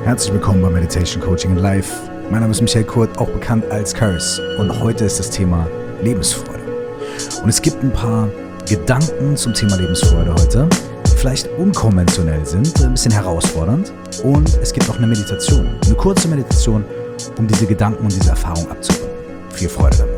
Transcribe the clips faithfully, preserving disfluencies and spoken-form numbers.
Herzlich willkommen bei Meditation Coaching in Life. Mein Name ist Michael Kurt, auch bekannt als Curse. Und heute ist das Thema Lebensfreude. Und es gibt ein paar Gedanken zum Thema Lebensfreude heute, die vielleicht unkonventionell sind, ein bisschen herausfordernd. Und es gibt auch eine Meditation, eine kurze Meditation, um diese Gedanken und diese Erfahrung abzurunden. Viel Freude damit.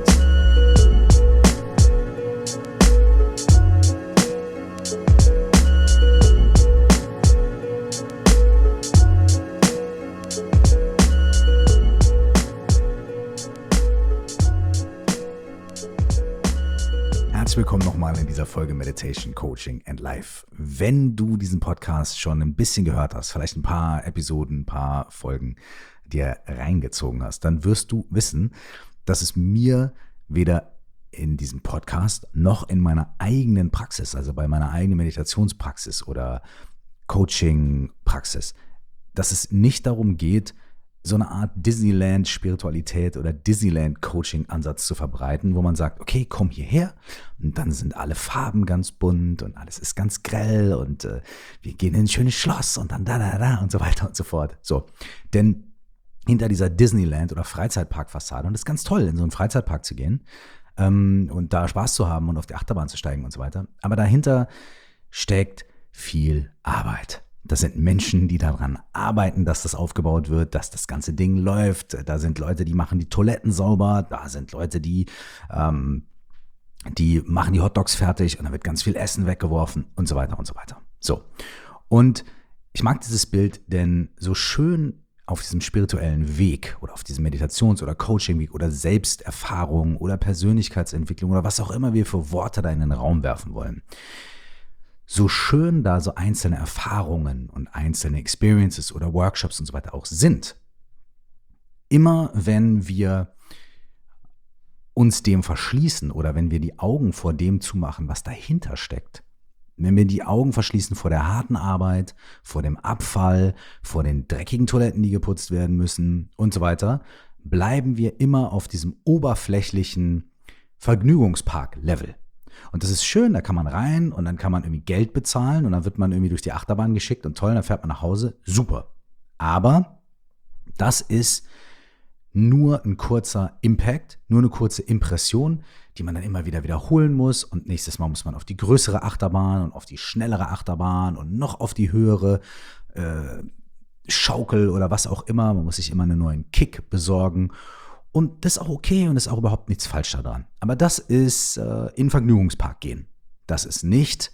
Herzlich willkommen nochmal in dieser Folge Meditation, Coaching and Life. Wenn du diesen Podcast schon ein bisschen gehört hast, vielleicht ein paar Episoden, ein paar Folgen dir reingezogen hast, dann wirst du wissen, dass es mir weder in diesem Podcast noch in meiner eigenen Praxis, also bei meiner eigenen Meditationspraxis oder Coaching-Praxis, dass es nicht darum geht, so eine Art Disneyland-Spiritualität oder Disneyland-Coaching-Ansatz zu verbreiten, wo man sagt, okay, komm hierher und dann sind alle Farben ganz bunt und alles ist ganz grell und äh, wir gehen in ein schönes Schloss und dann da, da, da und so weiter und so fort. So, denn hinter dieser Disneyland- oder Freizeitpark-Fassade, und es ist ganz toll, in so einen Freizeitpark zu gehen ähm, und da Spaß zu haben und auf die Achterbahn zu steigen und so weiter, aber dahinter steckt viel Arbeit. Das sind Menschen, die daran arbeiten, dass das aufgebaut wird, dass das ganze Ding läuft. Da sind Leute, die machen die Toiletten sauber. Da sind Leute, die, ähm, die machen die Hotdogs fertig und dann wird ganz viel Essen weggeworfen und so weiter und so weiter. So. Und ich mag dieses Bild, denn so schön auf diesem spirituellen Weg oder auf diesem Meditations- oder Coaching-Weg oder Selbsterfahrung oder Persönlichkeitsentwicklung oder was auch immer wir für Worte da in den Raum werfen wollen, so schön da so einzelne Erfahrungen und einzelne Experiences oder Workshops und so weiter auch sind, immer wenn wir uns dem verschließen oder wenn wir die Augen vor dem zumachen, was dahinter steckt, wenn wir die Augen verschließen vor der harten Arbeit, vor dem Abfall, vor den dreckigen Toiletten, die geputzt werden müssen und so weiter, bleiben wir immer auf diesem oberflächlichen Vergnügungspark-Level. Und das ist schön, da kann man rein und dann kann man irgendwie Geld bezahlen und dann wird man irgendwie durch die Achterbahn geschickt und toll, dann fährt man nach Hause. Super. Aber das ist nur ein kurzer Impact, nur eine kurze Impression, die man dann immer wieder wiederholen muss und nächstes Mal muss man auf die größere Achterbahn und auf die schnellere Achterbahn und noch auf die höhere äh, Schaukel oder was auch immer. Man muss sich immer einen neuen Kick besorgen. Und das ist auch okay und ist auch überhaupt nichts falsch daran. Aber das ist äh, in den Vergnügungspark gehen. Das ist nicht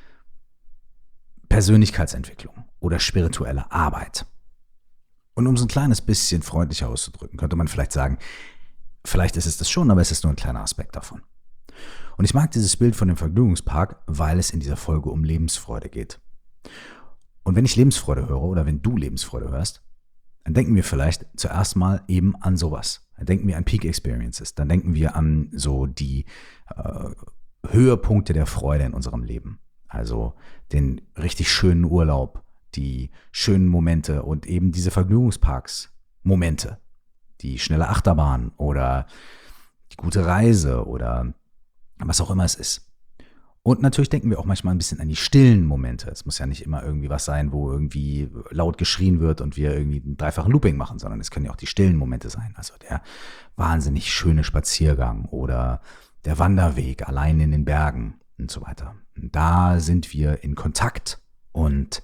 Persönlichkeitsentwicklung oder spirituelle Arbeit. Und um es ein kleines bisschen freundlicher auszudrücken, könnte man vielleicht sagen, vielleicht ist es das schon, aber es ist nur ein kleiner Aspekt davon. Und ich mag dieses Bild von dem Vergnügungspark, weil es in dieser Folge um Lebensfreude geht. Und wenn ich Lebensfreude höre oder wenn du Lebensfreude hörst, dann denken wir vielleicht zuerst mal eben an sowas. Dann denken wir an Peak Experiences. Dann denken wir an so die äh, Höhepunkte der Freude in unserem Leben. Also den richtig schönen Urlaub, die schönen Momente und eben diese Vergnügungsparks-Momente. Die schnelle Achterbahn oder die gute Reise oder was auch immer es ist. Und natürlich denken wir auch manchmal ein bisschen an die stillen Momente. Es muss ja nicht immer irgendwie was sein, wo irgendwie laut geschrien wird und wir irgendwie einen dreifachen Looping machen, sondern es können ja auch die stillen Momente sein. Also der wahnsinnig schöne Spaziergang oder der Wanderweg allein in den Bergen und so weiter. Und da sind wir in Kontakt und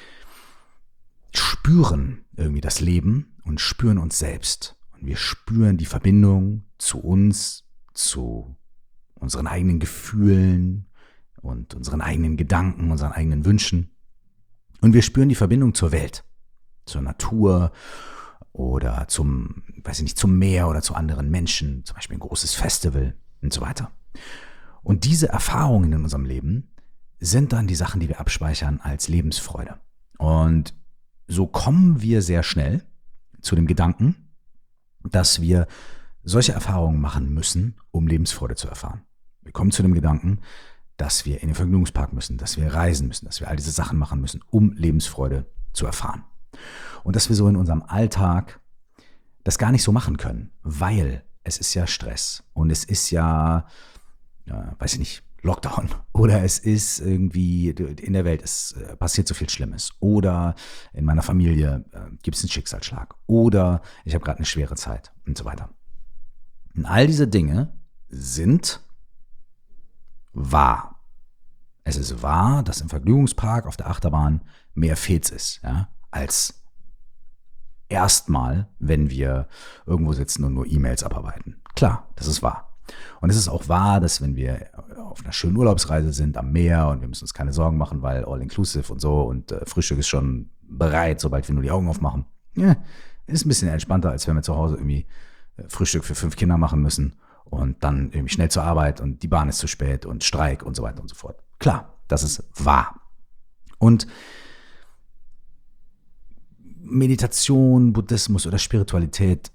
spüren irgendwie das Leben und spüren uns selbst. Und wir spüren die Verbindung zu uns, zu unseren eigenen Gefühlen und unseren eigenen Gedanken, unseren eigenen Wünschen. Und wir spüren die Verbindung zur Welt, zur Natur oder zum, weiß ich nicht, zum Meer oder zu anderen Menschen, zum Beispiel ein großes Festival und so weiter. Und diese Erfahrungen in unserem Leben sind dann die Sachen, die wir abspeichern als Lebensfreude. Und so kommen wir sehr schnell zu dem Gedanken, dass wir solche Erfahrungen machen müssen, um Lebensfreude zu erfahren. Wir kommen zu dem Gedanken, dass wir in den Vergnügungspark müssen, dass wir reisen müssen, dass wir all diese Sachen machen müssen, um Lebensfreude zu erfahren. Und dass wir so in unserem Alltag das gar nicht so machen können, weil es ist ja Stress und es ist ja, ja weiß ich nicht, Lockdown oder es ist irgendwie in der Welt, es passiert so viel Schlimmes oder in meiner Familie äh, gibt es einen Schicksalsschlag oder ich habe gerade eine schwere Zeit und so weiter. Und all diese Dinge sind wahr. Es ist wahr, dass im Vergnügungspark auf der Achterbahn mehr Fets ist, ja, als erstmal, wenn wir irgendwo sitzen und nur E-Mails abarbeiten. Klar, das ist wahr. Und es ist auch wahr, dass wenn wir auf einer schönen Urlaubsreise sind am Meer und wir müssen uns keine Sorgen machen, weil all-inclusive und so und äh, Frühstück ist schon bereit, sobald wir nur die Augen aufmachen. Ja, ist ein bisschen entspannter, als wenn wir zu Hause irgendwie äh, Frühstück für fünf Kinder machen müssen und dann irgendwie schnell zur Arbeit und die Bahn ist zu spät und Streik und so weiter und so fort. Klar, das ist wahr. Und Meditation, Buddhismus oder Spiritualität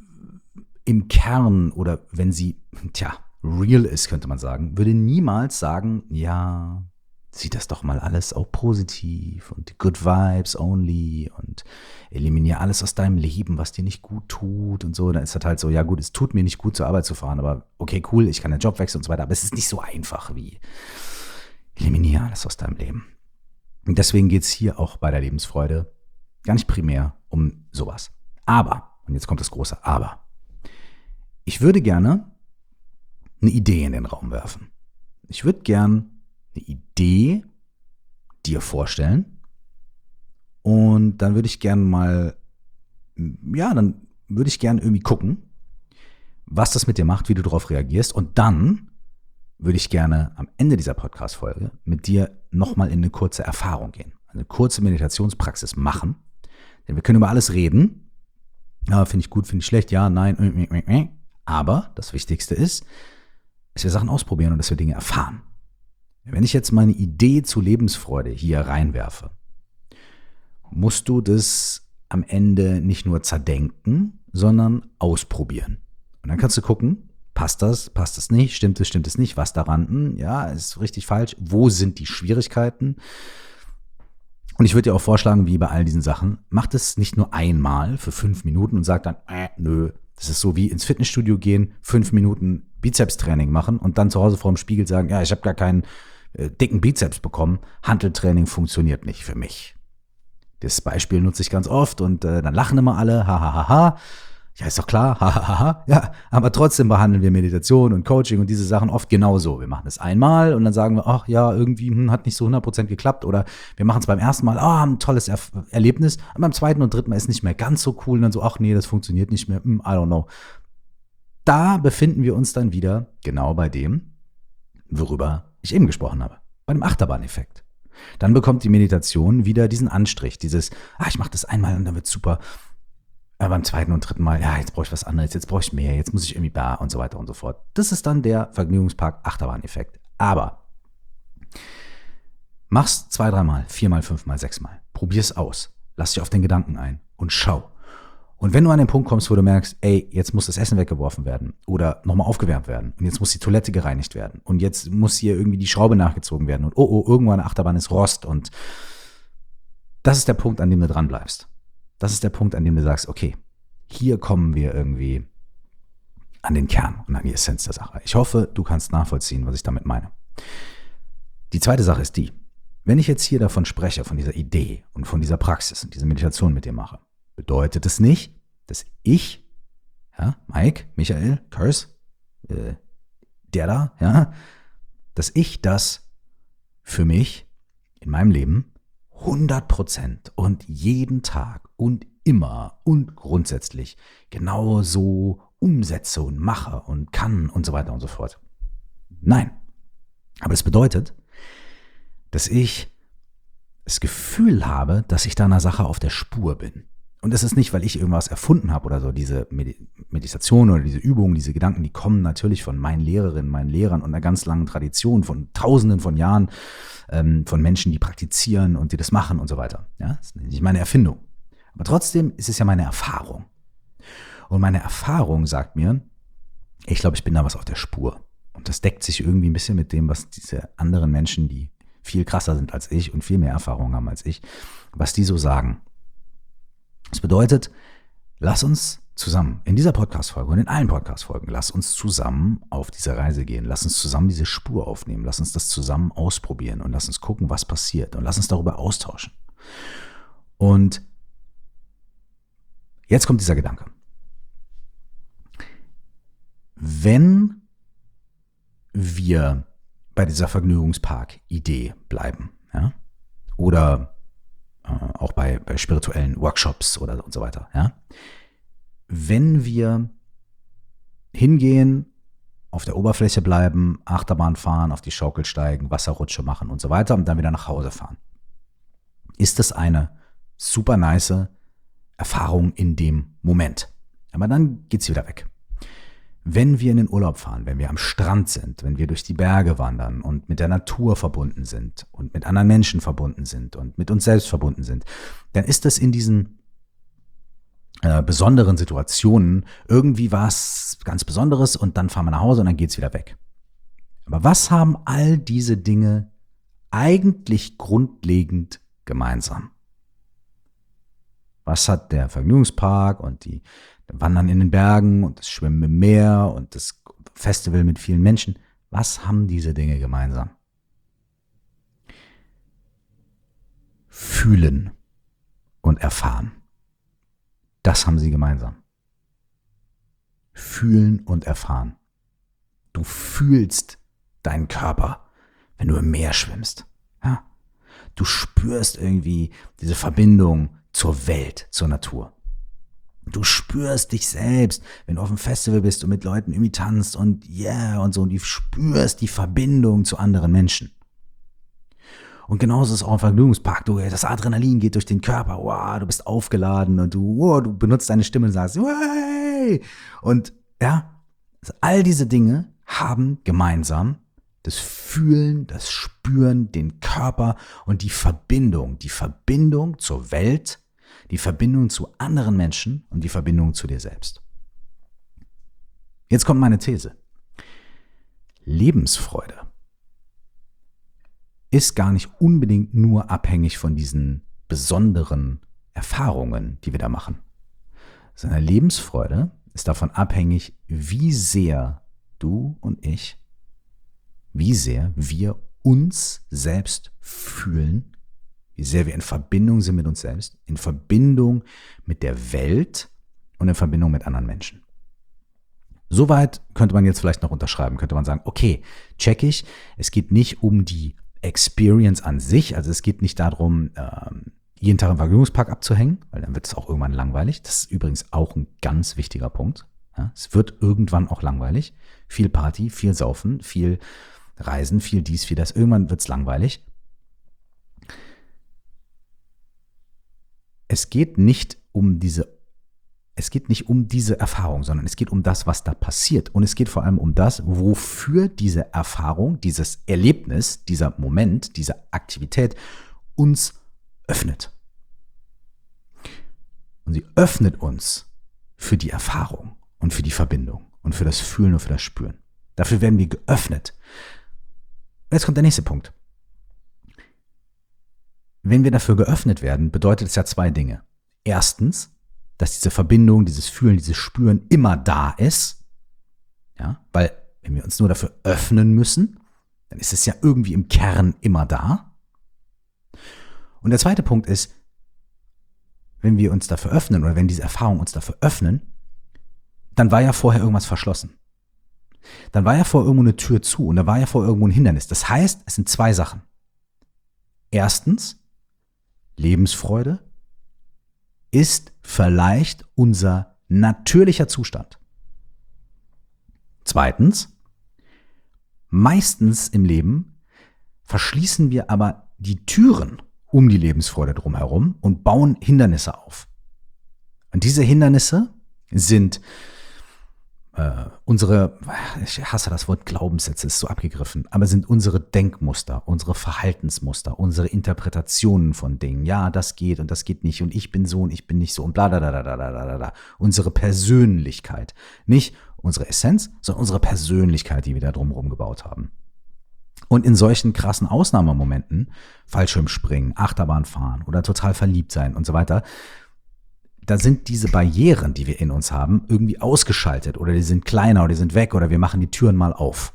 im Kern oder wenn sie, tja, real ist, könnte man sagen, würde niemals sagen, ja, sieh das doch mal alles auch positiv und good vibes only und eliminiere alles aus deinem Leben, was dir nicht gut tut und so. Dann ist das halt so, ja gut, es tut mir nicht gut, zur Arbeit zu fahren, aber okay, cool, ich kann den Job wechseln und so weiter, aber es ist nicht so einfach wie eliminiere alles aus deinem Leben. Und deswegen geht es hier auch bei der Lebensfreude gar nicht primär um sowas. Aber, und jetzt kommt das große Aber, ich würde gerne eine Idee in den Raum werfen. Ich würde gern eine Idee dir vorstellen und dann würde ich gern mal, ja, dann würde ich gern irgendwie gucken, was das mit dir macht, wie du darauf reagierst und dann würde ich gerne am Ende dieser Podcast-Folge mit dir nochmal in eine kurze Erfahrung gehen, eine kurze Meditationspraxis machen, denn wir können über alles reden, ja, finde ich gut, finde ich schlecht, ja, nein, aber das Wichtigste ist, dass wir Sachen ausprobieren und dass wir Dinge erfahren. Wenn ich jetzt meine Idee zu Lebensfreude hier reinwerfe, musst du das am Ende nicht nur zerdenken, sondern ausprobieren. Und dann kannst du gucken, passt das, passt das nicht, stimmt es, stimmt es nicht, was daran, hm, ja, ist richtig falsch, wo sind die Schwierigkeiten? Und ich würde dir auch vorschlagen, wie bei all diesen Sachen, mach das nicht nur einmal für fünf Minuten und sag dann, äh, nö, das ist so wie ins Fitnessstudio gehen, fünf Minuten Bizepstraining machen und dann zu Hause vor dem Spiegel sagen, ja, ich habe gar keinen äh, dicken Bizeps bekommen. Hanteltraining funktioniert nicht für mich. Das Beispiel nutze ich ganz oft und äh, dann lachen immer alle, ha, ha, ha, ha. Ja, ist doch klar, ha, ha, ha, ha. Ja, aber trotzdem behandeln wir Meditation und Coaching und diese Sachen oft genauso. Wir machen es einmal und dann sagen wir, ach ja, irgendwie hm, hat nicht so hundert Prozent geklappt oder wir machen es beim ersten Mal, ah, ein tolles er- Erlebnis, und beim zweiten und dritten Mal ist nicht mehr ganz so cool und dann so, ach nee, das funktioniert nicht mehr, hm, I don't know. Da befinden wir uns dann wieder genau bei dem, worüber ich eben gesprochen habe, bei dem Achterbahneffekt. Dann bekommt die Meditation wieder diesen Anstrich, dieses, ah, ich mache das einmal und dann wird's super. Aber beim zweiten und dritten Mal, ja, jetzt brauche ich was anderes, jetzt brauche ich mehr, jetzt muss ich irgendwie da und so weiter und so fort. Das ist dann der Vergnügungspark-Achterbahn-Effekt. Aber mach's zwei, dreimal, viermal, fünfmal, sechsmal. Probier's aus. Lass dich auf den Gedanken ein und schau. Und wenn du an den Punkt kommst, wo du merkst, ey, jetzt muss das Essen weggeworfen werden oder nochmal aufgewärmt werden und jetzt muss die Toilette gereinigt werden und jetzt muss hier irgendwie die Schraube nachgezogen werden und oh, oh, irgendwo an der Achterbahn ist Rost und das ist der Punkt, an dem du dran bleibst. Das ist der Punkt, an dem du sagst, okay, hier kommen wir irgendwie an den Kern und an die Essenz der Sache. Ich hoffe, du kannst nachvollziehen, was ich damit meine. Die zweite Sache ist die, wenn ich jetzt hier davon spreche, von dieser Idee und von dieser Praxis und dieser Meditation mit dir mache, bedeutet es nicht, dass ich, ja, Mike, Michael, Kurs, äh, der da, ja, dass ich das für mich in meinem Leben hundert Prozent und jeden Tag und immer und grundsätzlich genau so umsetze und mache und kann und so weiter und so fort. Nein. Aber das bedeutet, dass ich das Gefühl habe, dass ich da einer Sache auf der Spur bin. Und das ist nicht, weil ich irgendwas erfunden habe oder so. Diese Meditation oder diese Übungen, diese Gedanken, die kommen natürlich von meinen Lehrerinnen, meinen Lehrern und einer ganz langen Tradition von Tausenden von Jahren ähm, von Menschen, die praktizieren und die das machen und so weiter. Ja, das ist nicht meine Erfindung. Aber trotzdem ist es ja meine Erfahrung. Und meine Erfahrung sagt mir, ich glaube, ich bin da was auf der Spur. Und das deckt sich irgendwie ein bisschen mit dem, was diese anderen Menschen, die viel krasser sind als ich und viel mehr Erfahrung haben als ich, was die so sagen. Das bedeutet, lass uns zusammen in dieser Podcast-Folge und in allen Podcast-Folgen, lass uns zusammen auf diese Reise gehen. Lass uns zusammen diese Spur aufnehmen. Lass uns das zusammen ausprobieren und lass uns gucken, was passiert. Und lass uns darüber austauschen. Und jetzt kommt dieser Gedanke. Wenn wir bei dieser Vergnügungspark-Idee bleiben, ja, oder äh, auch bei, bei spirituellen Workshops oder und so weiter, ja, wenn wir hingehen, auf der Oberfläche bleiben, Achterbahn fahren, auf die Schaukel steigen, Wasserrutsche machen und so weiter und dann wieder nach Hause fahren, ist das eine super nice Erfahrung in dem Moment. Aber dann geht's wieder weg. Wenn wir in den Urlaub fahren, wenn wir am Strand sind, wenn wir durch die Berge wandern und mit der Natur verbunden sind und mit anderen Menschen verbunden sind und mit uns selbst verbunden sind, dann ist das in diesen äh, besonderen Situationen irgendwie was ganz Besonderes und dann fahren wir nach Hause und dann geht's wieder weg. Aber was haben all diese Dinge eigentlich grundlegend gemeinsam? Was hat der Vergnügungspark und die Wandern in den Bergen und das Schwimmen im Meer und das Festival mit vielen Menschen? Was haben diese Dinge gemeinsam? Fühlen und erfahren. Das haben sie gemeinsam. Fühlen und erfahren. Du fühlst deinen Körper, wenn du im Meer schwimmst. Ja? Du spürst irgendwie diese Verbindung zur Welt, zur Natur. Du spürst dich selbst, wenn du auf dem Festival bist und mit Leuten irgendwie tanzt und yeah und so, und du spürst die Verbindung zu anderen Menschen. Und genauso ist es auch im Vergnügungspark. Du, das Adrenalin geht durch den Körper. Wow, du bist aufgeladen und du, wow, du benutzt deine Stimme und sagst, hey! Und ja, all diese Dinge haben gemeinsam das Fühlen, das Spüren, den Körper und die Verbindung. Die Verbindung zur Welt, die Verbindung zu anderen Menschen und die Verbindung zu dir selbst. Jetzt kommt meine These. Lebensfreude ist gar nicht unbedingt nur abhängig von diesen besonderen Erfahrungen, die wir da machen. Sondern Lebensfreude ist davon abhängig, wie sehr du und ich, wie sehr wir uns selbst fühlen, wie sehr wir in Verbindung sind mit uns selbst, in Verbindung mit der Welt und in Verbindung mit anderen Menschen. Soweit könnte man jetzt vielleicht noch unterschreiben, könnte man sagen, okay, check ich, es geht nicht um die Experience an sich, also es geht nicht darum, jeden Tag im Vergnügungspark abzuhängen, weil dann wird es auch irgendwann langweilig. Das ist übrigens auch ein ganz wichtiger Punkt. Ja, es wird irgendwann auch langweilig. Viel Party, viel Saufen, viel Reisen, viel dies, viel das. Irgendwann wird es langweilig. Es geht nicht um diese, es geht nicht um diese Erfahrung, sondern es geht um das, was da passiert. Und es geht vor allem um das, wofür diese Erfahrung, dieses Erlebnis, dieser Moment, diese Aktivität uns öffnet. Und sie öffnet uns für die Erfahrung und für die Verbindung und für das Fühlen und für das Spüren. Dafür werden wir geöffnet. Und jetzt kommt der nächste Punkt. Wenn wir dafür geöffnet werden, bedeutet es ja zwei Dinge. Erstens, dass diese Verbindung, dieses Fühlen, dieses Spüren immer da ist. Ja, weil wenn wir uns nur dafür öffnen müssen, dann ist es ja irgendwie im Kern immer da. Und der zweite Punkt ist, wenn wir uns dafür öffnen oder wenn diese Erfahrungen uns dafür öffnen, dann war ja vorher irgendwas verschlossen. Dann war ja vorher irgendwo eine Tür zu und da war ja vorher irgendwo ein Hindernis. Das heißt, es sind zwei Sachen. Erstens, Lebensfreude ist vielleicht unser natürlicher Zustand. Zweitens, meistens im Leben verschließen wir aber die Türen um die Lebensfreude drumherum und bauen Hindernisse auf. Und diese Hindernisse sind äh, unsere, ich hasse das Wort Glaubenssätze, ist so abgegriffen, aber sind unsere Denkmuster, unsere Verhaltensmuster, unsere Interpretationen von Dingen. Ja, das geht und das geht nicht und ich bin so und ich bin nicht so und bla bla bla bla bla bla bla. Unsere Persönlichkeit, nicht unsere Essenz, sondern unsere Persönlichkeit, die wir da drumherum gebaut haben. Und in solchen krassen Ausnahmemomenten, Fallschirmspringen, Achterbahn fahren oder total verliebt sein und so weiter, da sind diese Barrieren, die wir in uns haben, irgendwie ausgeschaltet oder die sind kleiner oder die sind weg oder wir machen die Türen mal auf.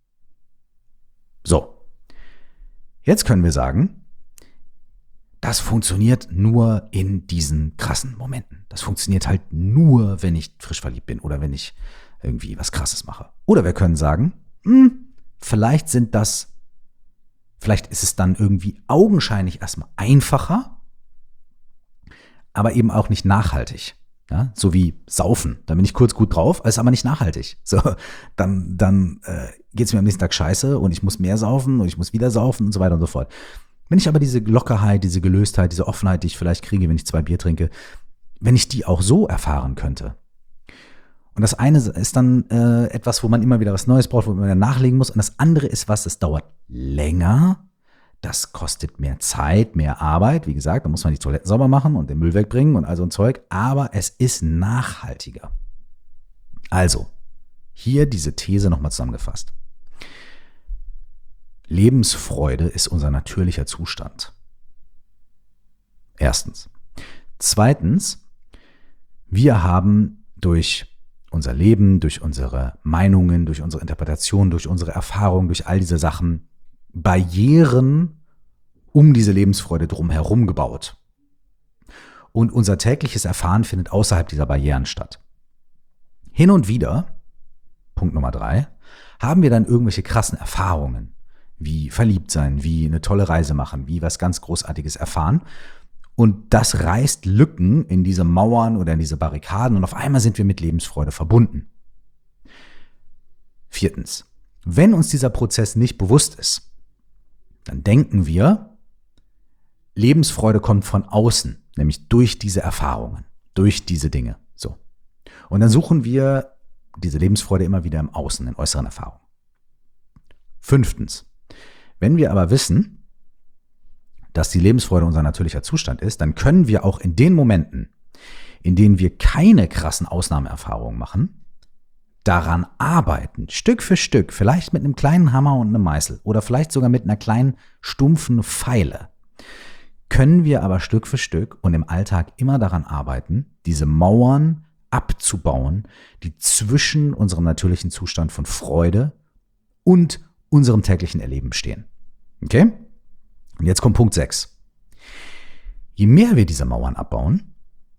So, jetzt können wir sagen, das funktioniert nur in diesen krassen Momenten. Das funktioniert halt nur, wenn ich frisch verliebt bin oder wenn ich irgendwie was Krasses mache. Oder wir können sagen, hm, vielleicht sind das, vielleicht ist es dann irgendwie augenscheinlich erstmal einfacher, aber eben auch nicht nachhaltig. Ja, so wie Saufen. Da bin ich kurz gut drauf, ist aber nicht nachhaltig. So, dann dann äh, geht es mir am nächsten Tag scheiße und ich muss mehr saufen und ich muss wieder saufen und so weiter und so fort. Wenn ich aber diese Lockerheit, diese Gelöstheit, diese Offenheit, die ich vielleicht kriege, wenn ich zwei Bier trinke, wenn ich die auch so erfahren könnte. Und das eine ist dann äh, etwas, wo man immer wieder was Neues braucht, wo man wieder nachlegen muss. Und das andere ist was, das dauert länger. Das kostet mehr Zeit, mehr Arbeit. Wie gesagt, da muss man die Toiletten sauber machen und den Müll wegbringen und all so ein Zeug. Aber es ist nachhaltiger. Also, hier diese These nochmal zusammengefasst. Lebensfreude ist unser natürlicher Zustand. Erstens. Zweitens, wir haben durch unser Leben, durch unsere Meinungen, durch unsere Interpretation, durch unsere Erfahrungen, durch all diese Sachen Barrieren um diese Lebensfreude drumherum gebaut. Und unser tägliches Erfahren findet außerhalb dieser Barrieren statt. Hin und wieder, Punkt Nummer drei, haben wir dann irgendwelche krassen Erfahrungen, wie verliebt sein, wie eine tolle Reise machen, wie was ganz Großartiges erfahren. Und das reißt Lücken in diese Mauern oder in diese Barrikaden und auf einmal sind wir mit Lebensfreude verbunden. Viertens, wenn uns dieser Prozess nicht bewusst ist, dann denken wir, Lebensfreude kommt von außen, nämlich durch diese Erfahrungen, durch diese Dinge. So. Und dann suchen wir diese Lebensfreude immer wieder im Außen, in äußeren Erfahrungen. Fünftens, wenn wir aber wissen, dass die Lebensfreude unser natürlicher Zustand ist, dann können wir auch in den Momenten, in denen wir keine krassen Ausnahmeerfahrungen machen, daran arbeiten, Stück für Stück, vielleicht mit einem kleinen Hammer und einem Meißel oder vielleicht sogar mit einer kleinen stumpfen Feile, können wir aber Stück für Stück und im Alltag immer daran arbeiten, diese Mauern abzubauen, die zwischen unserem natürlichen Zustand von Freude und unserem täglichen Erleben stehen. Okay? Und jetzt kommt Punkt sechs. Je mehr wir diese Mauern abbauen,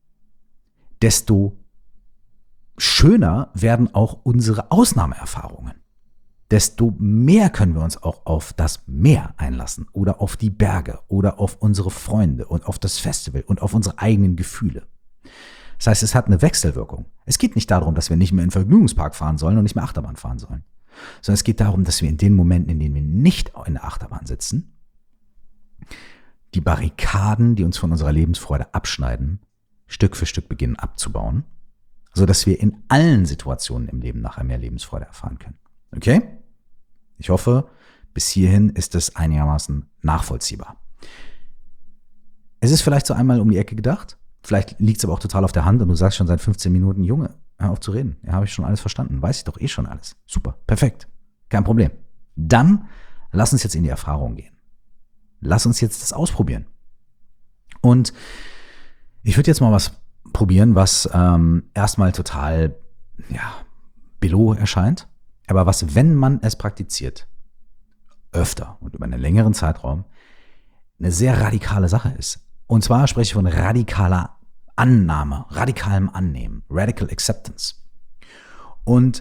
desto schöner werden auch unsere Ausnahmeerfahrungen. Desto mehr können wir uns auch auf das Meer einlassen oder auf die Berge oder auf unsere Freunde und auf das Festival und auf unsere eigenen Gefühle. Das heißt, es hat eine Wechselwirkung. Es geht nicht darum, dass wir nicht mehr in den Vergnügungspark fahren sollen und nicht mehr Achterbahn fahren sollen, sondern es geht darum, dass wir in den Momenten, in denen wir nicht in der Achterbahn sitzen, die Barrikaden, die uns von unserer Lebensfreude abschneiden, Stück für Stück beginnen abzubauen, sodass wir in allen Situationen im Leben nachher mehr Lebensfreude erfahren können. Okay? Ich hoffe, bis hierhin ist es einigermaßen nachvollziehbar. Es ist vielleicht so einmal um die Ecke gedacht, vielleicht liegt es aber auch total auf der Hand und du sagst schon seit fünfzehn Minuten, Junge, hör auf zu reden. Ja, habe ich schon alles verstanden. Weiß ich doch eh schon alles. Super, perfekt. Kein Problem. Dann lass uns jetzt in die Erfahrung gehen. Lass uns jetzt das ausprobieren. Und ich würde jetzt mal was probieren, was ähm, erstmal total ja, billow erscheint, aber was, wenn man es praktiziert, öfter und über einen längeren Zeitraum, eine sehr radikale Sache ist. Und zwar spreche ich von radikaler Annahme, radikalem Annehmen, Radical Acceptance. Und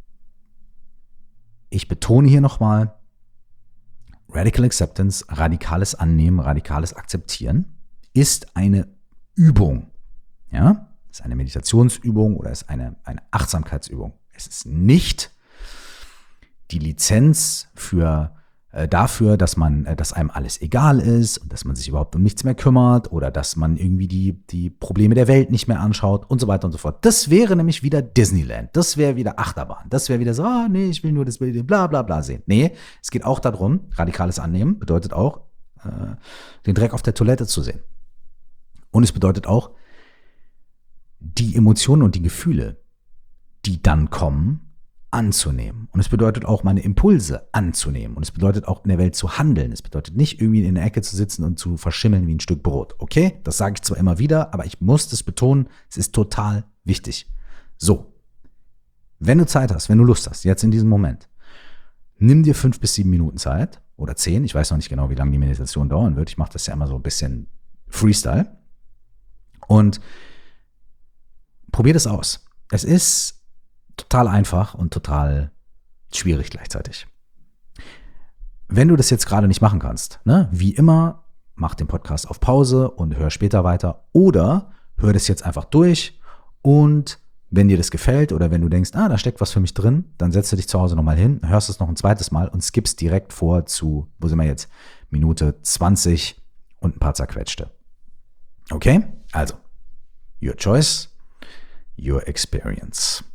ich betone hier nochmal, Radical Acceptance, radikales Annehmen, radikales Akzeptieren, ist eine Übung. Ja, ist eine Meditationsübung oder ist eine, eine Achtsamkeitsübung. Es ist nicht die Lizenz für, äh, dafür, dass man, äh, dass einem alles egal ist und dass man sich überhaupt um nichts mehr kümmert oder dass man irgendwie die, die Probleme der Welt nicht mehr anschaut und so weiter und so fort. Das wäre nämlich wieder Disneyland. Das wäre wieder Achterbahn. Das wäre wieder so, ah, nee, ich will nur das Bild, bla bla bla sehen. Nee, es geht auch darum, radikales Annehmen bedeutet auch, äh, den Dreck auf der Toilette zu sehen. Und es bedeutet auch, die Emotionen und die Gefühle, die dann kommen, anzunehmen. Und es bedeutet auch, meine Impulse anzunehmen. Und es bedeutet auch, in der Welt zu handeln. Es bedeutet nicht, irgendwie in der Ecke zu sitzen und zu verschimmeln wie ein Stück Brot. Okay? Das sage ich zwar immer wieder, aber ich muss das betonen. Es ist total wichtig. So. Wenn du Zeit hast, wenn du Lust hast, jetzt in diesem Moment, nimm dir fünf bis sieben Minuten Zeit oder zehn. Ich weiß noch nicht genau, wie lange die Meditation dauern wird. Ich mache das ja immer so ein bisschen Freestyle. Und probier das aus. Es ist total einfach und total schwierig gleichzeitig. Wenn du das jetzt gerade nicht machen kannst, ne, wie immer, mach den Podcast auf Pause und hör später weiter oder hör das jetzt einfach durch und wenn dir das gefällt oder wenn du denkst, ah, da steckt was für mich drin, dann setzt du dich zu Hause nochmal hin, hörst es noch ein zweites Mal und skippst direkt vor zu, wo sind wir jetzt, Minute zwanzig und ein paar zerquetschte. Okay? Also, your choice, your experience.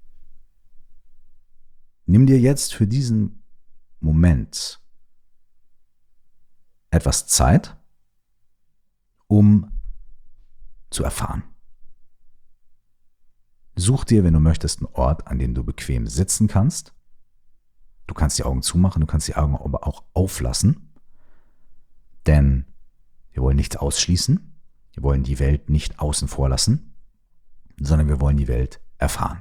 Nimm dir jetzt für diesen Moment etwas Zeit, um zu erfahren. Such dir, wenn du möchtest, einen Ort, an dem du bequem sitzen kannst. Du kannst die Augen zumachen, du kannst die Augen aber auch auflassen, denn wir wollen nichts ausschließen, wir wollen die Welt nicht außen vor lassen, sondern wir wollen die Welt erfahren.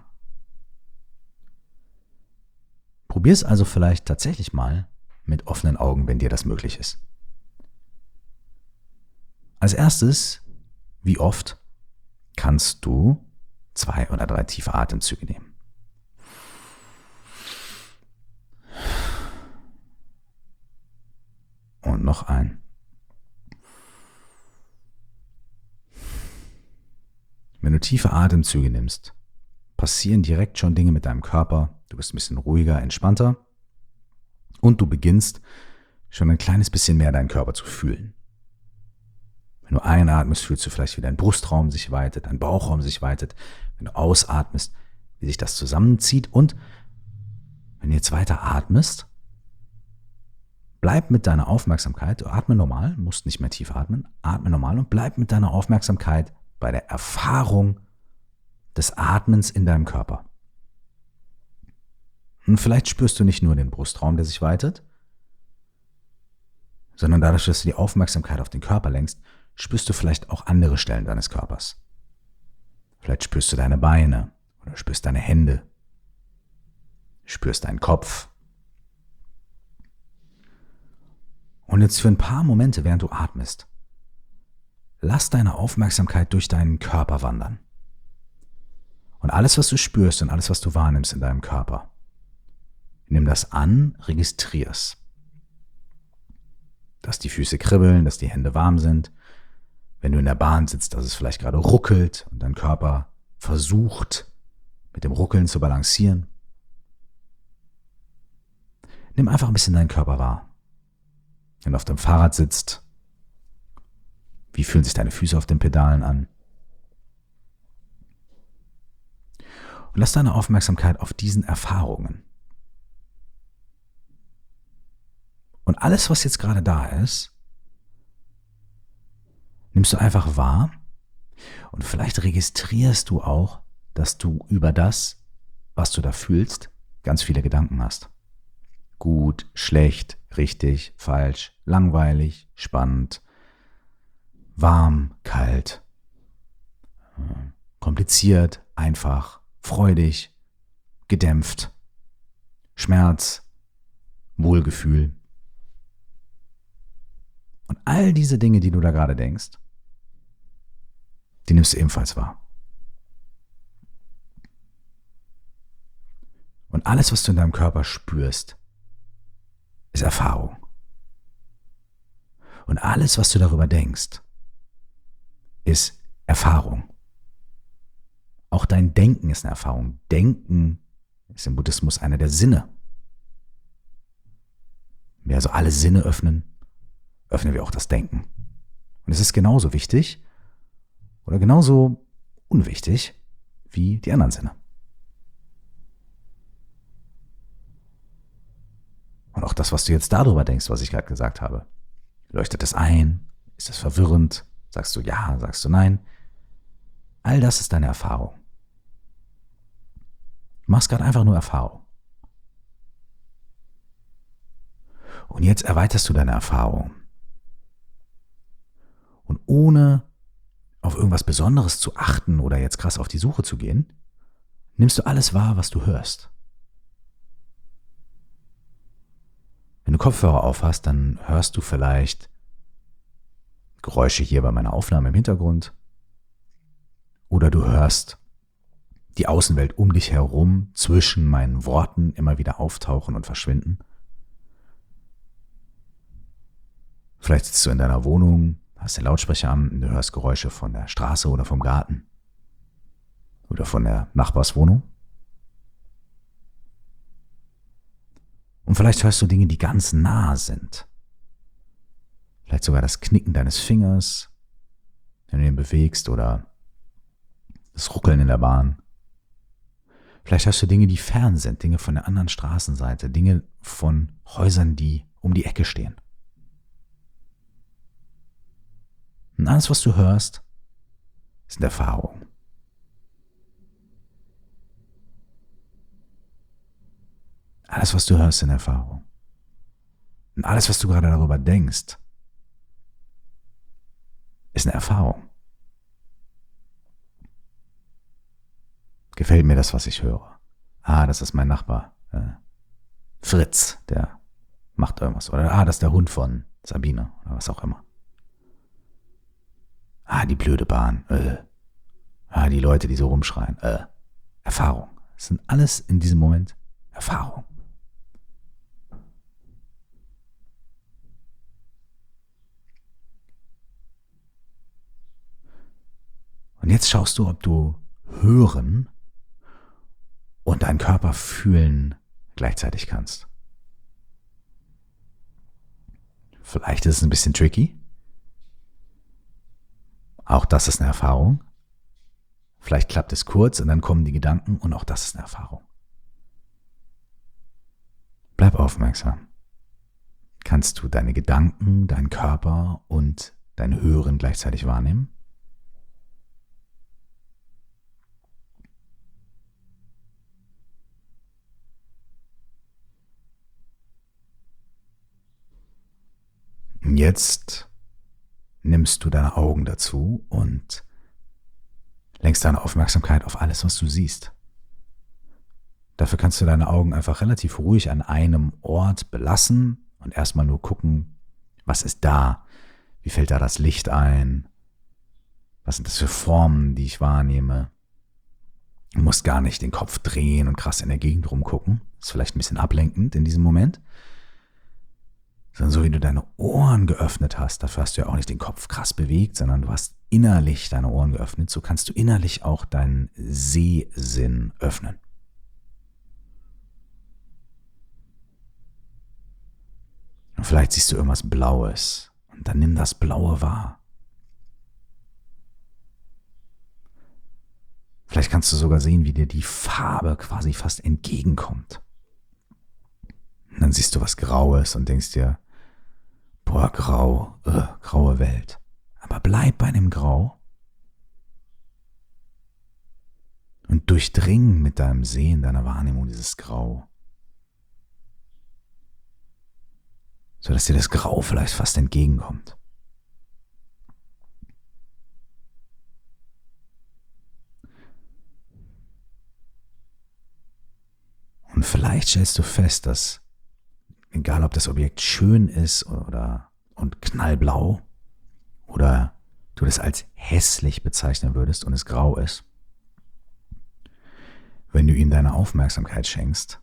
Probier es also vielleicht tatsächlich mal mit offenen Augen, wenn dir das möglich ist. Als erstes, wie oft kannst du zwei oder drei tiefe Atemzüge nehmen? Und noch ein. Wenn du tiefe Atemzüge nimmst, passieren direkt schon Dinge mit deinem Körper. Du bist ein bisschen ruhiger, entspannter und du beginnst schon ein kleines bisschen mehr deinen Körper zu fühlen. Wenn du einatmest, fühlst du vielleicht, wie dein Brustraum sich weitet, dein Bauchraum sich weitet. Wenn du ausatmest, wie sich das zusammenzieht. Und wenn du jetzt weiter atmest, bleib mit deiner Aufmerksamkeit, du atme normal, musst nicht mehr tief atmen, atme normal und bleib mit deiner Aufmerksamkeit bei der Erfahrung des Atmens in deinem Körper. Und vielleicht spürst du nicht nur den Brustraum, der sich weitet, sondern dadurch, dass du die Aufmerksamkeit auf den Körper lenkst, spürst du vielleicht auch andere Stellen deines Körpers. Vielleicht spürst du deine Beine oder spürst deine Hände, spürst deinen Kopf. Und jetzt für ein paar Momente, während du atmest, lass deine Aufmerksamkeit durch deinen Körper wandern. Und alles, was du spürst und alles, was du wahrnimmst in deinem Körper, nimm das an, registrier's. Dass die Füße kribbeln, dass die Hände warm sind. Wenn du in der Bahn sitzt, dass es vielleicht gerade ruckelt und dein Körper versucht, mit dem Ruckeln zu balancieren. Nimm einfach ein bisschen deinen Körper wahr. Wenn du auf dem Fahrrad sitzt, wie fühlen sich deine Füße auf den Pedalen an? Und lass deine Aufmerksamkeit auf diesen Erfahrungen. Und alles, was jetzt gerade da ist, nimmst du einfach wahr und vielleicht registrierst du auch, dass du über das, was du da fühlst, ganz viele Gedanken hast. Gut, schlecht, richtig, falsch, langweilig, spannend, warm, kalt, kompliziert, einfach, freudig, gedämpft, Schmerz, Wohlgefühl. Und all diese Dinge, die du da gerade denkst, die nimmst du ebenfalls wahr. Und alles, was du in deinem Körper spürst, ist Erfahrung. Und alles, was du darüber denkst, ist Erfahrung. Auch dein Denken ist eine Erfahrung. Denken ist im Buddhismus einer der Sinne. Wenn wir also alle Sinne öffnen, öffnen wir auch das Denken. Und es ist genauso wichtig oder genauso unwichtig wie die anderen Sinne. Und auch das, was du jetzt darüber denkst, was ich gerade gesagt habe. Leuchtet das ein? Ist das verwirrend? Sagst du ja? Sagst du nein? All das ist deine Erfahrung. Du machst gerade einfach nur Erfahrung. Und jetzt erweiterst du deine Erfahrung. Und ohne auf irgendwas Besonderes zu achten oder jetzt krass auf die Suche zu gehen, nimmst du alles wahr, was du hörst. Wenn du Kopfhörer aufhast, dann hörst du vielleicht Geräusche hier bei meiner Aufnahme im Hintergrund. Oder du hörst die Außenwelt um dich herum zwischen meinen Worten immer wieder auftauchen und verschwinden. Vielleicht sitzt du in deiner Wohnung, hast den Lautsprecher an und du hörst Geräusche von der Straße oder vom Garten oder von der Nachbarswohnung. Und vielleicht hörst du Dinge, die ganz nah sind. Vielleicht sogar das Knicken deines Fingers, wenn du ihn bewegst, oder das Ruckeln in der Bahn. Vielleicht hörst du Dinge, die fern sind, Dinge von der anderen Straßenseite, Dinge von Häusern, die um die Ecke stehen. Und alles, was du hörst, sind Erfahrungen. Alles, was du hörst, sind Erfahrungen. Und alles, was du gerade darüber denkst, ist eine Erfahrung. Gefällt mir das, was ich höre? Ah, das ist mein Nachbar. Äh, Fritz, der macht irgendwas. Oder ah, das ist der Hund von Sabine oder was auch immer. Ah, die blöde Bahn. Äh. Ah, die Leute, die so rumschreien. Äh. Erfahrung. Das sind alles in diesem Moment Erfahrung. Und jetzt schaust du, ob du hören und deinen Körper fühlen gleichzeitig kannst. Vielleicht ist es ein bisschen tricky. Auch das ist eine Erfahrung. Vielleicht klappt es kurz und dann kommen die Gedanken und auch das ist eine Erfahrung. Bleib aufmerksam. Kannst du deine Gedanken, deinen Körper und dein Hören gleichzeitig wahrnehmen? Jetzt nimmst du deine Augen dazu und lenkst deine Aufmerksamkeit auf alles, was du siehst. Dafür kannst du deine Augen einfach relativ ruhig an einem Ort belassen und erstmal nur gucken, was ist da? Wie fällt da das Licht ein? Was sind das für Formen, die ich wahrnehme? Du musst gar nicht den Kopf drehen und krass in der Gegend rumgucken. Das ist vielleicht ein bisschen ablenkend in diesem Moment. Sondern so wie du deine Ohren geöffnet hast, dafür hast du ja auch nicht den Kopf krass bewegt, sondern du hast innerlich deine Ohren geöffnet, so kannst du innerlich auch deinen Sehsinn öffnen. Und vielleicht siehst du irgendwas Blaues und dann nimm das Blaue wahr. Vielleicht kannst du sogar sehen, wie dir die Farbe quasi fast entgegenkommt. Und dann siehst du was Graues und denkst dir, boah, grau, äh, graue Welt. Aber bleib bei dem Grau und durchdring mit deinem Sehen, deiner Wahrnehmung dieses Grau. Sodass dir das Grau vielleicht fast entgegenkommt. Und vielleicht stellst du fest, dass egal, ob das Objekt schön ist oder und knallblau oder du das als hässlich bezeichnen würdest und es grau ist, wenn du ihm deine Aufmerksamkeit schenkst,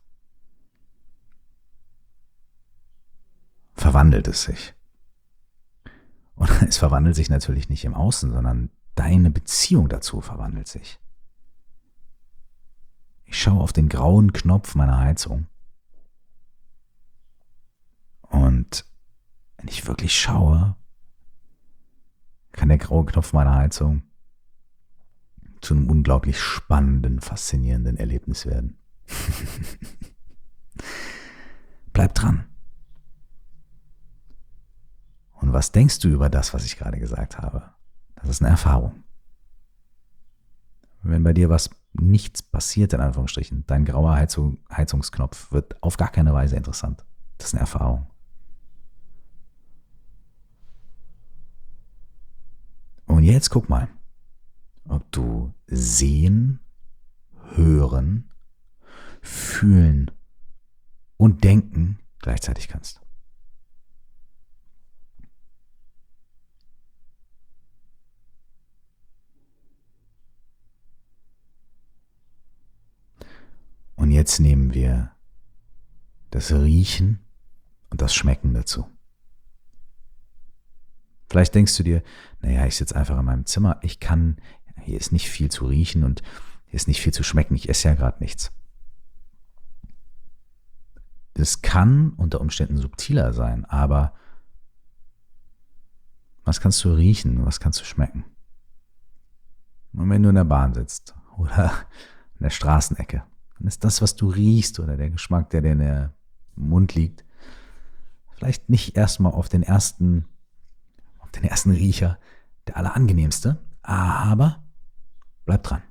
verwandelt es sich. Und es verwandelt sich natürlich nicht im Außen, sondern deine Beziehung dazu verwandelt sich. Ich schaue auf den grauen Knopf meiner Heizung. Und wenn ich wirklich schaue, kann der graue Knopf meiner Heizung zu einem unglaublich spannenden, faszinierenden Erlebnis werden. Bleib dran. Und was denkst du über das, was ich gerade gesagt habe? Das ist eine Erfahrung. Wenn bei dir was nichts passiert, in Anführungsstrichen, dein grauer Heizung, Heizungsknopf wird auf gar keine Weise interessant. Das ist eine Erfahrung. jetzt guck mal, ob du sehen, hören, fühlen und denken gleichzeitig kannst. Und jetzt nehmen wir das Riechen und das Schmecken dazu. Vielleicht denkst du dir, naja, ich sitze einfach in meinem Zimmer, ich kann, hier ist nicht viel zu riechen und hier ist nicht viel zu schmecken, ich esse ja gerade nichts. Das kann unter Umständen subtiler sein, aber was kannst du riechen, was kannst du schmecken? Und wenn du in der Bahn sitzt oder in der Straßenecke, dann ist das, was du riechst oder der Geschmack, der dir in der Mund liegt, vielleicht nicht erstmal auf den ersten, auf den ersten Riecher der allerangenehmste, aber bleib dran.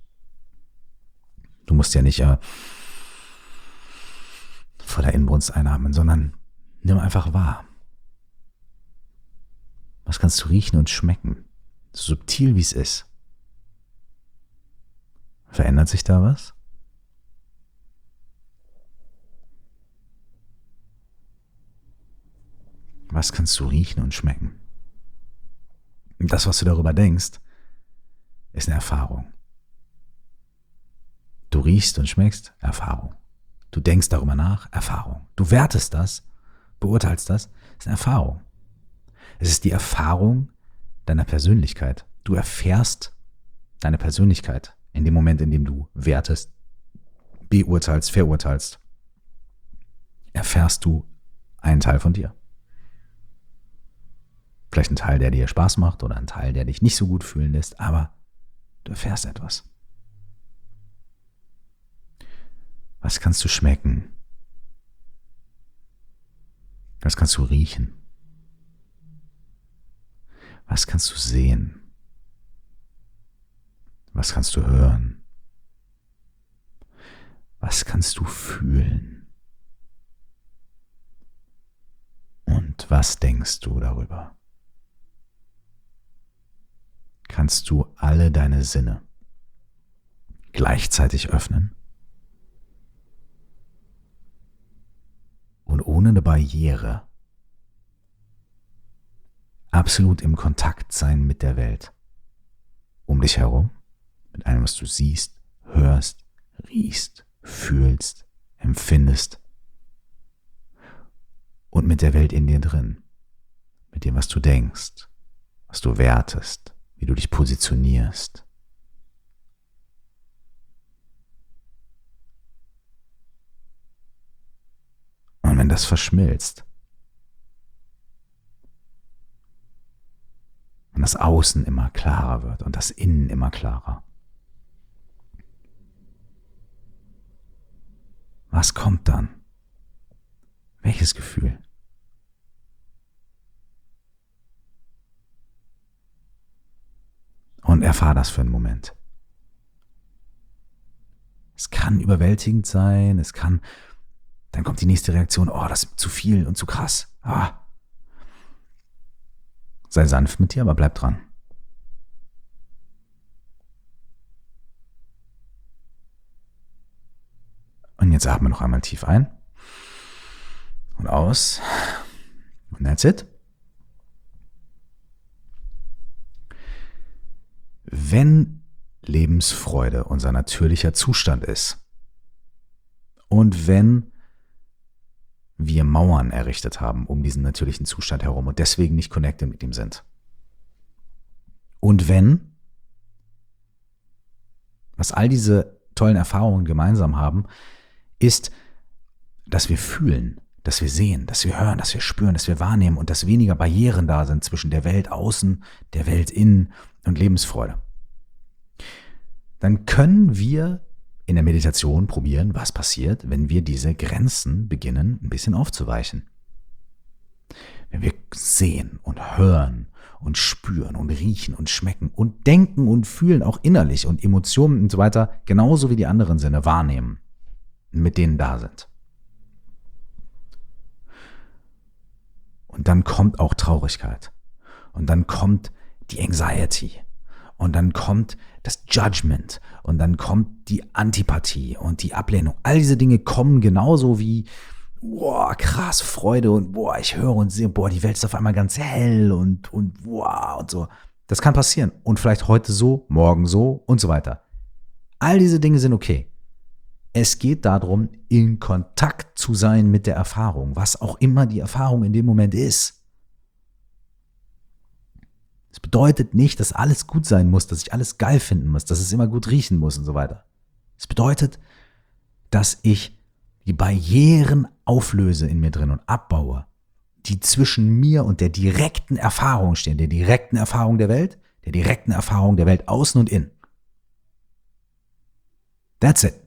Du musst ja nicht äh, voller Inbrunst einatmen, sondern nimm einfach wahr. Was kannst du riechen und schmecken? So subtil wie es ist. Verändert sich da was? Was kannst du riechen und schmecken? Und das, was du darüber denkst, ist eine Erfahrung. Du riechst und schmeckst, Erfahrung. Du denkst darüber nach, Erfahrung. Du wertest das, beurteilst das, ist eine Erfahrung. Es ist die Erfahrung deiner Persönlichkeit. Du erfährst deine Persönlichkeit in dem Moment, in dem du wertest, beurteilst, verurteilst. Erfährst du einen Teil von dir. Vielleicht ein Teil, der dir Spaß macht oder ein Teil, der dich nicht so gut fühlen lässt, aber du erfährst etwas. Was kannst du schmecken? Was kannst du riechen? Was kannst du sehen? Was kannst du hören? Was kannst du fühlen? Und was denkst du darüber? Kannst du alle deine Sinne gleichzeitig öffnen und ohne eine Barriere absolut im Kontakt sein mit der Welt um dich herum, mit allem, was du siehst, hörst, riechst, fühlst, empfindest und mit der Welt in dir drin, mit dem, was du denkst, was du wertest, wie du dich positionierst. Und wenn das verschmilzt und das Außen immer klarer wird und das Innen immer klarer, was kommt dann? Welches Gefühl? Und erfahr das für einen Moment. Es kann überwältigend sein, es kann, dann kommt die nächste Reaktion, oh, das ist zu viel und zu krass. Ah. Sei sanft mit dir, aber bleib dran. Und jetzt atme noch einmal tief ein und aus. Und that's it. Wenn Lebensfreude unser natürlicher Zustand ist und wenn wir Mauern errichtet haben um diesen natürlichen Zustand herum und deswegen nicht connected mit ihm sind. Und wenn, was all diese tollen Erfahrungen gemeinsam haben, ist, dass wir fühlen, dass wir sehen, dass wir hören, dass wir spüren, dass wir wahrnehmen und dass weniger Barrieren da sind zwischen der Welt außen, der Welt innen und Lebensfreude. Dann können wir in der Meditation probieren, was passiert, wenn wir diese Grenzen beginnen, ein bisschen aufzuweichen. Wenn wir sehen und hören und spüren und riechen und schmecken und denken und fühlen, auch innerlich und Emotionen und so weiter, genauso wie die anderen Sinne wahrnehmen, mit denen da sind. Und dann kommt auch Traurigkeit. Und dann kommt die Anxiety und dann kommt das Judgment und dann kommt die Antipathie und die Ablehnung. All diese Dinge kommen genauso wie, boah, krass, Freude und boah, ich höre und sehe, boah, die Welt ist auf einmal ganz hell und, und wow und so. Das kann passieren und vielleicht heute so, morgen so und so weiter. All diese Dinge sind okay. Es geht darum, in Kontakt zu sein mit der Erfahrung, was auch immer die Erfahrung in dem Moment ist. Es bedeutet nicht, dass alles gut sein muss, dass ich alles geil finden muss, dass es immer gut riechen muss und so weiter. Es bedeutet, dass ich die Barrieren auflöse in mir drin und abbaue, die zwischen mir und der direkten Erfahrung stehen, der direkten Erfahrung der Welt, der direkten Erfahrung der Welt außen und innen. That's it.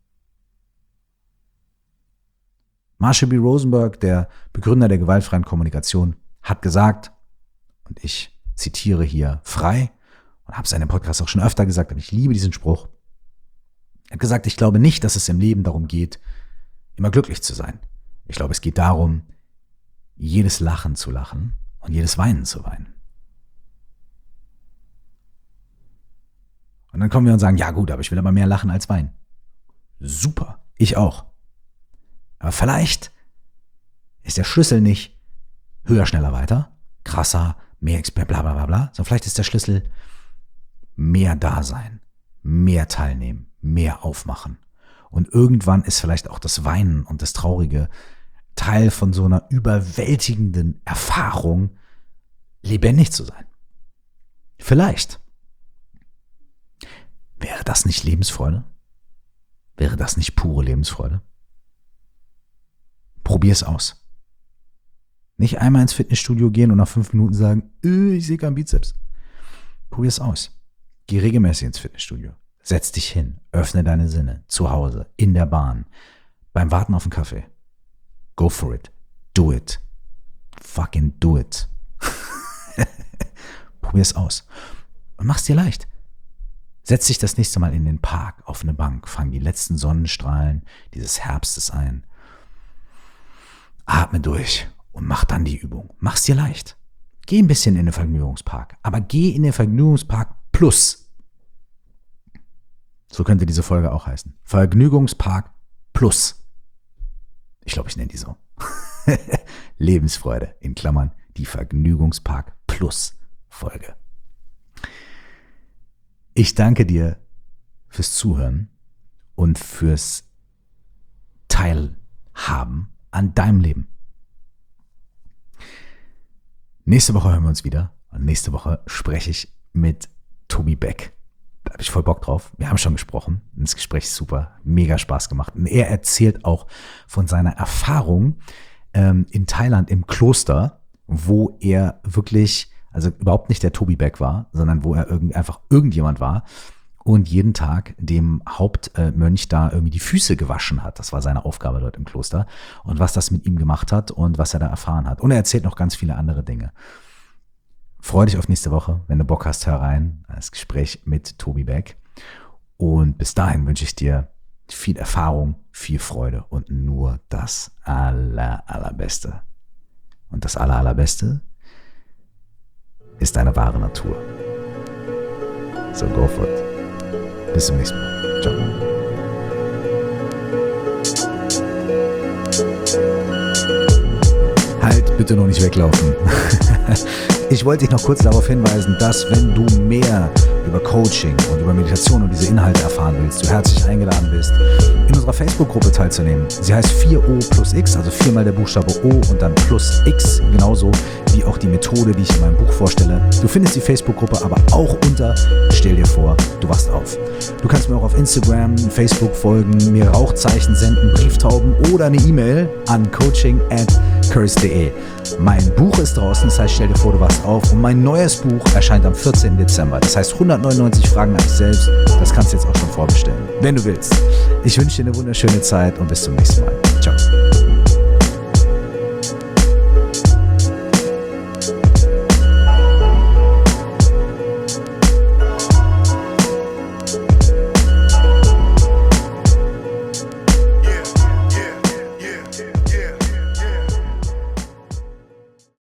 Marshall B. Rosenberg, der Begründer der gewaltfreien Kommunikation, hat gesagt, und ich zitiere hier frei und habe es in einem Podcast auch schon öfter gesagt, aber ich liebe diesen Spruch. Er hat gesagt, ich glaube nicht, dass es im Leben darum geht, immer glücklich zu sein. Ich glaube, es geht darum, jedes Lachen zu lachen und jedes Weinen zu weinen. Und dann kommen wir und sagen, ja gut, aber ich will aber mehr lachen als weinen. Super, ich auch. Aber vielleicht ist der Schlüssel nicht höher, schneller, weiter, krasser, mehr Expert, bla bla bla bla, sondern vielleicht ist der Schlüssel mehr Dasein, mehr teilnehmen, mehr aufmachen. Und irgendwann ist vielleicht auch das Weinen und das Traurige Teil von so einer überwältigenden Erfahrung, lebendig zu sein. Vielleicht. Wäre das nicht Lebensfreude? Wäre das nicht pure Lebensfreude? Probier es aus. Nicht einmal ins Fitnessstudio gehen und nach fünf Minuten sagen, ich sehe keinen Bizeps. Probier es aus. Geh regelmäßig ins Fitnessstudio. Setz dich hin. Öffne deine Sinne. Zu Hause. In der Bahn. Beim Warten auf den Kaffee. Go for it. Do it. Fucking do it. Probier es aus. Und mach's dir leicht. Setz dich das nächste Mal in den Park auf eine Bank. Fang die letzten Sonnenstrahlen dieses Herbstes ein. Atme durch und mach dann die Übung. Mach's dir leicht. Geh ein bisschen in den Vergnügungspark, aber geh in den Vergnügungspark plus. So könnte diese Folge auch heißen. Vergnügungspark plus. Ich glaube, ich nenne die so. Lebensfreude, in Klammern, die Vergnügungspark plus Folge. Ich danke dir fürs Zuhören und fürs Teilhaben an deinem Leben. Nächste Woche hören wir uns wieder und nächste Woche spreche ich mit Tobi Beck. Da habe ich voll Bock drauf. Wir haben schon gesprochen. Das Gespräch ist super, mega Spaß gemacht. Und er erzählt auch von seiner Erfahrung ähm, in Thailand im Kloster, wo er wirklich, also überhaupt nicht der Tobi Beck war, sondern wo er irgend, einfach irgendjemand war und jeden Tag dem Hauptmönch da irgendwie die Füße gewaschen hat. Das war seine Aufgabe dort im Kloster. Und was das mit ihm gemacht hat und was er da erfahren hat. Und er erzählt noch ganz viele andere Dinge. Freu dich auf nächste Woche. Wenn du Bock hast, hör rein. Das Gespräch mit Tobi Beck. Und bis dahin wünsche ich dir viel Erfahrung, viel Freude und nur das aller, allerbeste. Und das aller, allerbeste ist deine wahre Natur. So go for it. Bis zum nächsten Mal. Ciao. Halt, bitte noch nicht weglaufen. Ich wollte dich noch kurz darauf hinweisen, dass wenn du mehr über Coaching und über Meditation und diese Inhalte erfahren willst, du herzlich eingeladen bist, in unserer Facebook-Gruppe teilzunehmen. Sie heißt vier O plus X, also viermal der Buchstabe O und dann plus X, genauso wie auch die Methode, die ich in meinem Buch vorstelle. Du findest die Facebook-Gruppe aber auch unter Stell dir vor, du wachst auf. Du kannst mir auch auf Instagram, Facebook folgen, mir Rauchzeichen senden, Brieftauben oder eine E-Mail an coaching at curse punkt de. Mein Buch ist draußen, das heißt Stell dir vor, du wachst auf, und mein neues Buch erscheint am vierzehnten Dezember. Das heißt hundertneunundneunzig Fragen nach dich selbst. Das kannst du jetzt auch schon vorbestellen, wenn du willst. Ich wünsche dir eine wunderschöne Zeit und bis zum nächsten Mal. Ciao.